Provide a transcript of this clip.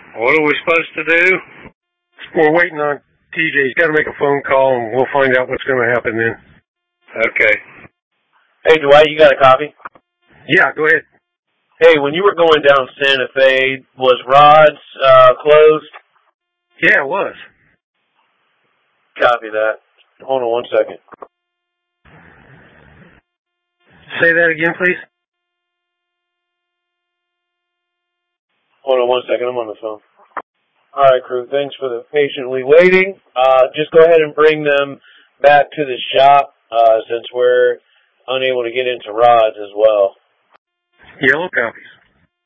What are we supposed to do? We're waiting on TJ. He's got to make a phone call, and we'll find out what's going to happen then. Okay. Hey, Dwight, you got a copy? Yeah, go ahead. Hey, when you were going down Santa Fe, was Rod's closed? Yeah, it was. Copy that. Hold on 1 second. Say that again, please. Hold on 1 second. I'm on the phone. All right, crew. Thanks for the patiently waiting. Just go ahead and bring them back to the shop since we're unable to get into Rod's as well. Yellow copies.